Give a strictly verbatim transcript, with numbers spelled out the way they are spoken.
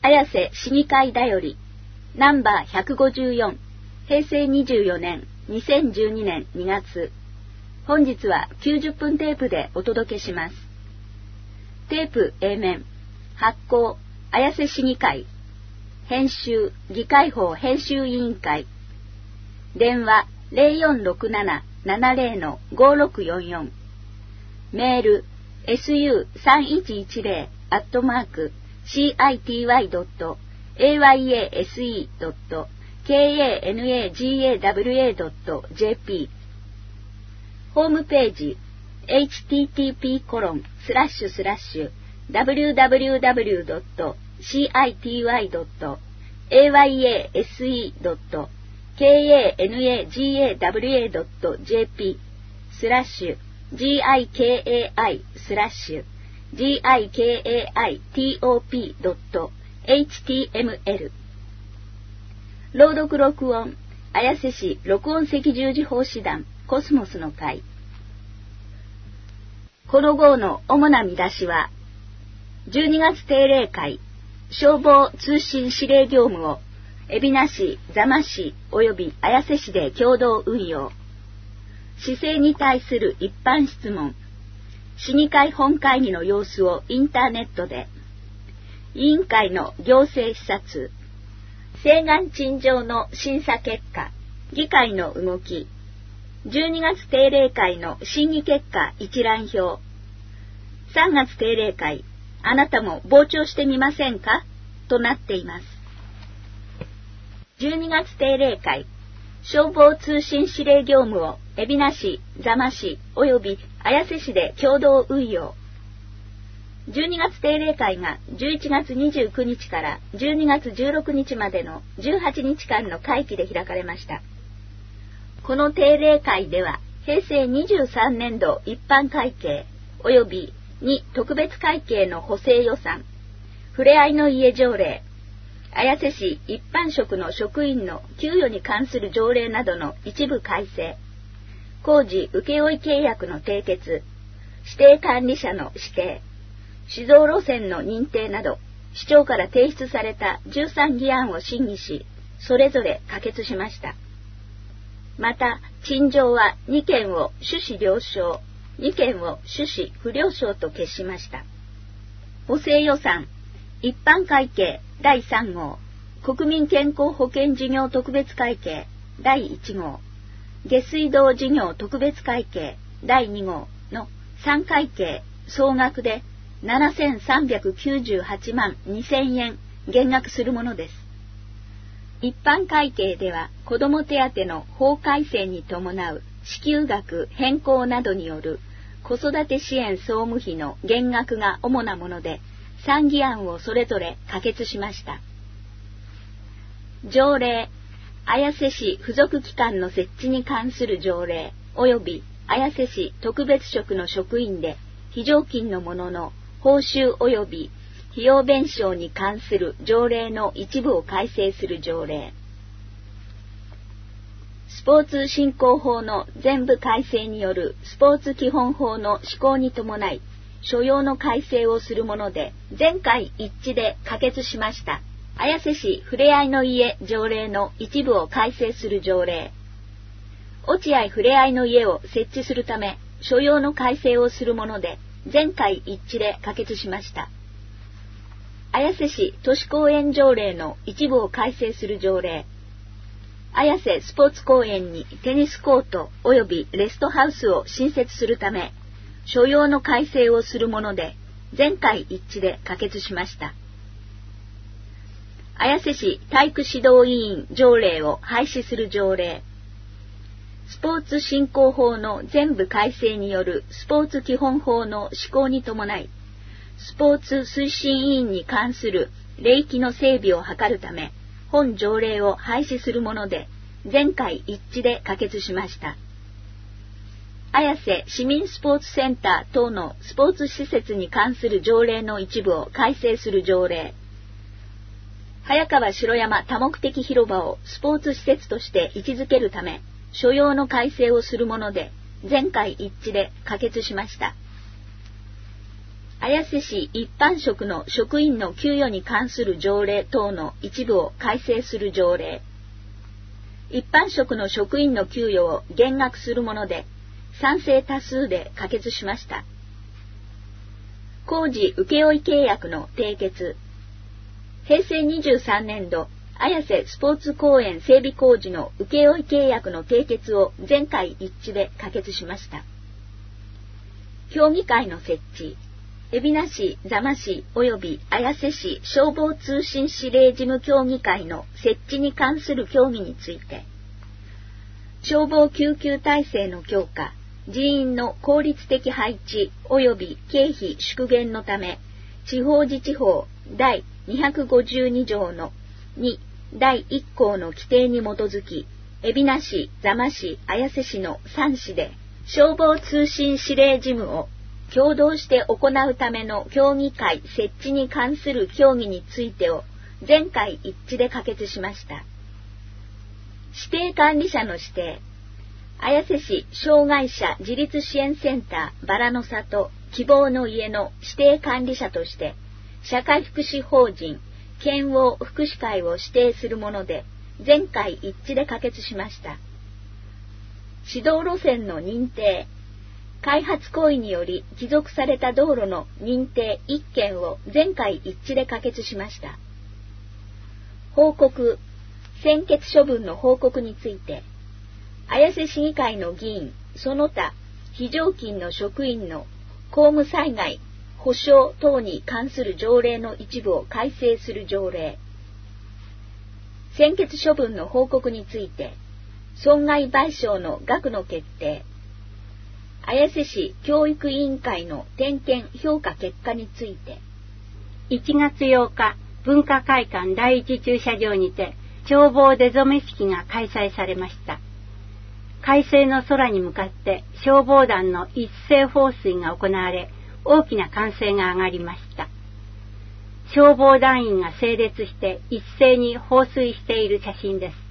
綾瀬市議会だよりナンバーひゃくごじゅうよん、へいせいにじゅうよねんにせんじゅうにねんにがつ。本日はきゅうじゅっぷんテープでお届けします。テープ A 面、発行綾瀬市議会、編集議会法編集委員会、電話 ゼロよんろくなな ななゼロ の ごろくよんよん、メール エスユーさんいちいちゼロ アットマーク シーアイティーワイ ドット エーワイエーエスイー ドット ケーエーエヌエージーエーダブリューエー ドット ジェーピー、ホームページ エイチティーティーピーコロンスラッシュスラッシュダブリューダブリューダブリュー ドット シーアイティーワイ ドット エーワイエーエスイー ドット ケーエーエヌエージーエーダブリューエー ドット ジェーピー スラッシュ ジーアイケーエーアイ スラッシュ ジーアイケーエーアイティーオーピー ドット エイチティーエムエル。 朗読録音綾瀬市録音赤十字奉仕団コスモスの会。この号の主な見出しは、じゅうにがつ定例会消防通信指令業務を海老名市、座間市及び綾瀬市で共同運用、市政に対する一般質問、市議会本会議の様子をインターネットで、委員会の行政視察、請願陳情の審査結果、議会の動き、じゅうにがつ定例会の審議結果一覧表、さんがつ定例会、あなたも傍聴してみませんかとなっています。じゅうにがつ定例会消防通信指令業務を海老名市、座間市及び綾瀬市で共同運用。じゅうにがつ定例会がじゅういちがつにじゅうくにちからじゅうにがつじゅうろくにちまでのじゅうはちにちかんの会期で開かれました。この定例会ではへいせいにじゅうさんねんど一般会計及びに特別会計の補正予算、ふれあいの家条例、綾瀬市一般職の職員の給与に関する条例などの一部改正、工事請負契約の締結、指定管理者の指定、市道路線の認定など、市長から提出されたじゅうさん議案を審議し、それぞれ可決しました。また、陳情はにけんを趣旨了承、にけんを趣旨不了承と決しました。補正予算、一般会計だいさんごう、国民健康保険事業特別会計だいいちごう、下水道事業特別会計だいにごうのさん会計総額でななせんさんびゃくきゅうじゅうはちまんにせんえん減額するものです。一般会計では子ども手当の法改正に伴う支給額変更などによる子育て支援総務費の減額が主なもので、さん議案をそれぞれ可決しました。条例、綾瀬市付属機関の設置に関する条例及び綾瀬市特別職の職員で非常勤の者の報酬及び費用弁償に関する条例の一部を改正する条例、スポーツ振興法の全部改正によるスポーツ基本法の施行に伴い所要の改正をするもので、全会一致で可決しました。綾瀬市ふれあいの家条例の一部を改正する条例、落合ふれあいの家を設置するため所要の改正をするもので、全会一致で可決しました。綾瀬市都市公園条例の一部を改正する条例、綾瀬スポーツ公園にテニスコート及びレストハウスを新設するため所要の改正をするもので、全会一致で可決しました。綾瀬市体育指導委員条例を廃止する条例、スポーツ振興法の全部改正によるスポーツ基本法の施行に伴い、スポーツ推進委員に関する礼儀の整備を図るため、本条例を廃止するもので、全会一致で可決しました。綾瀬市民スポーツセンター等のスポーツ施設に関する条例の一部を改正する条例、早川城山多目的広場をスポーツ施設として位置づけるため、所要の改正をするもので、全会一致で可決しました。 綾瀬市一般職の職員の給与に関する条例等の一部を改正する条例。一般職の職員の給与を減額するもので、賛成多数で可決しました。工事請負契約の締結。平成にじゅうさんねん度、綾瀬スポーツ公園整備工事の請負契約の締結を全会一致で可決しました。協議会の設置。海老名市、座間市及び綾瀬市消防通信指令事務協議会の設置に関する協議について、消防救急体制の強化、人員の効率的配置及び経費縮減のため、地方自治法第にひゃくごじゅうに条のにだいいっ項の規定に基づき、海老名市、座間市、綾瀬市のさん市で消防通信指令事務を共同して行うための協議会設置に関する協議についてを全会一致で可決しました。指定管理者の指定。綾瀬市障害者自立支援センターバラの里希望の家の指定管理者として社会福祉法人県央福祉会を指定するもので全会一致で可決しました。指導路線の認定。開発行為により帰属された道路の認定いっけんを全会一致で可決しました。報告。専決処分の報告について、綾瀬市議会の議員、その他、非常勤の職員の公務災害、保障等に関する条例の一部を改正する条例。専決処分の報告について、損害賠償の額の決定。綾瀬市教育委員会の点検評価結果について、 いちがつようか、文化会館第一駐車場にて眺望出初め式が開催されました。快晴の空に向かって消防団の一斉放水が行われ、大きな歓声が上がりました。消防団員が整列して一斉に放水している写真です。